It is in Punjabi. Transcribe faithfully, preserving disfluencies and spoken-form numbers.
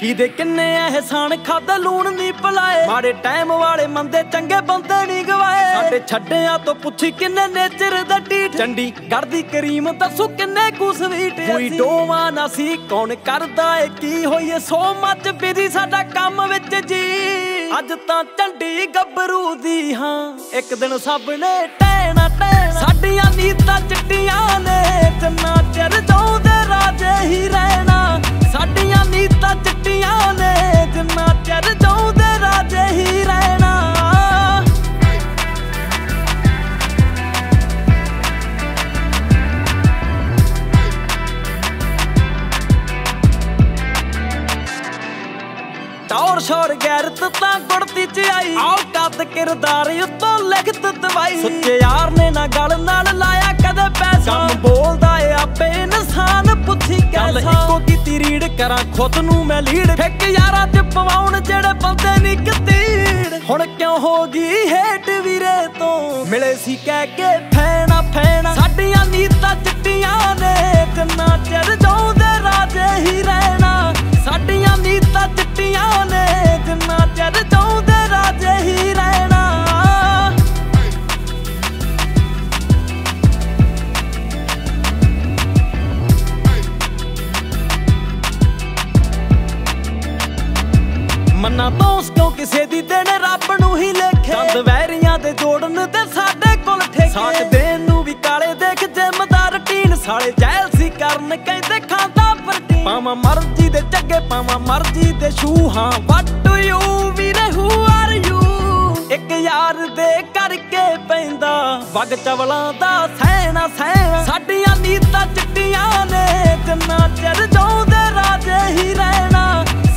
ਕਿਦੇ ਕਿੰਨੇ ਅਹਿਸਾਨ ਖਾਦਾ ਲੂਣ ਨਹੀਂ ਪਲਾਏ, ਮਾੜੇ ਟਾਈਮ ਵਾਲੇ ਮੰਦੇ ਚੰਗੇ ਬੰਦੇ ਨਹੀਂ ਗਵਾਏ। ਸਾਡੇ ਛੱਡਿਆਂ ਤੋਂ ਪੁੱਛੀ ਕਿੰਨੇ ਨੇਚਰ ਦਾ ਢੀਠ, ਚੰਡੀਗੜ੍ਹ ਦੀ ਕਰੀਮ ਦੱਸੂ ਕਿੰਨੇ ਕੁ ਸਵੀਟ। ਕੋਈ ਡੋਵਾ ਨਾ ਸੀ ਕੌਣ ਕਰਦਾ ਏ ਕੀ ਹੋਈਏ ਸੋ ਮੱਚ ਬਿਜੀ ਸਾਡਾ ਕੰਮ ਵਿੱਚ ਜੀ। ਅੱਜ ਤਾਂ ਝੰਡੀ ਗੱਭਰੂ ਦੀ ਹਾਂ ਇੱਕ ਦਿਨ ਸਭ ਨੇ ਟਹਿਣਾ ਟਹਿਣਾ। ਸਾਡੀਆਂ ਨੀਤਾਂ ਚਿੱਟੀਆਂ ਨੇ ਜਿੰਨਾ ਚਿਰ ਚਾਹੁੰਦੇ ਰਾਜੇ ਹੀ ਰਹਿਣਾ। ਸਾਡੀਆਂ ਨੀਤਾਂ ਚਿੱਟੀਆਂ ਨੇ ਜਿੰਨਾ ਚਿਰ ਚਾਹੁੰਦੇ ਰਾਜੇ ਹੀ ਰਹਿਣਾ। ਟੌਰ ਸ਼ੌਰ ਗੈਰਤ ਤਾਂ ਗੁੜਤੀ ਚ ਆਈ, ਔਕਾਤ ਕਿਰਦਾਰ ਉੱਤੋਂ ਲਿਖਤ ਦਵਾਈ। ਸੁੱਚੇ ਯਾਰ ਨੇ ਨਾ ਗਲ ਨਾਲ ਲਾਇਆ ਕਦੇ ਪੈਸਾ, ਕੰਮ ਬੋਲਦਾ ਏ ਆਪੇ ਇਨਸਾਨ ਪੁੱਛੀ ਕੈਸਾ। ਇੱਕੋ ਕੀਤੀ ਰੀੜ ਕਰਾਂ ਖੁਦ ਨੂੰ ਮੈਂ ਲੀਡ, ਇੱਕ ਯਾਰਾਂ ਚ ਪਵਾਉਣ ਜਿਹੜੇ ਬੰਦੇ ਨੀ ਕਤੀੜ। ਹੁਣ ਕਿਉਂ ਹੋ ਗਈ ਹੇਟ ਵੀਰੇ ਤੋਂ ਮਿਲੇ ਸੀ ਕਹਿ ਕੇ ਫੈਣਾ ਫੈਣਾ। ਸਾਡੀਆਂ ਨੀਤਾਂ ਚਿੱਟੀਆਂ ਨੇ ਜਿੰਨਾ ਚਿਰ ਚਾਹੁੰਦੇ ਰਾਜੇ ਹੀ ਰਹਿਣਾ। ਸਾਡੀਆਂ ਨੀਤਾਂ ਚਿੱਟੀਆਂ ਨੇ ਜਿੰਨਾ ਚਿਰ ਚਾਹੁੰਦੇ ਰਾਜੇ ਹੀ ਰਹਿਣਾ। ਮੰਨਾ ਦੋਸ ਕਿਉਂ ਕਿਸੇ ਦੀ ਦੇਣ ਰੱਬ ਨੂੰ ਹੀ ਲੇਖੇ, ਦੰਦ ਵੈਰੀਆਂ ਦੇ ਜੋੜਨ ਤੇ ਸਾਡੇ ਕੋਲ ਠੇਕੇ। ਸਾਕ ਦੇਣ ਨੂੰ ਵੀ ਕਾਲੇ ਦੇਖ ਜਿੰਮਦਾਰ ਟੀਨ, ਸਾਲੇ ਜੈਲ ਸੀ ਕਰਨ ਕਹਿੰਦੇ ਖਾਂਦਾ ਪ੍ਰੋਟੀਨ। ਪਾਵਾਂ ਮਰਜ਼ੀ ਦੇ ਚੱਗੇ ਪਾਵਾਂ ਮਰਜ਼ੀ ਦੇ ਸ਼ੂ, ਹਾਂ ਵਾਟ ਡੂ ਯੂ ਵੀਰੇ ਹੂ ਆਰ ਯੂ। ਇੱਕ ਯਾਰ ਦੇ ਕਰਕੇ ਪੈਂਦਾ ਵਗ ਚਵਲਾਂ ਦਾ ਸਹਿਣਾ ਸਹਿਣਾ। ਸਾਡੀਆਂ ਨੀਤਾਂ ਚਿੱਟੀਆਂ ਨੇ ਜਿੰਨਾ ਚਿਰ ਚਾਹੁੰਦੇ ਰਾਜੇ ਹੀ ਰਹਿਣਾ।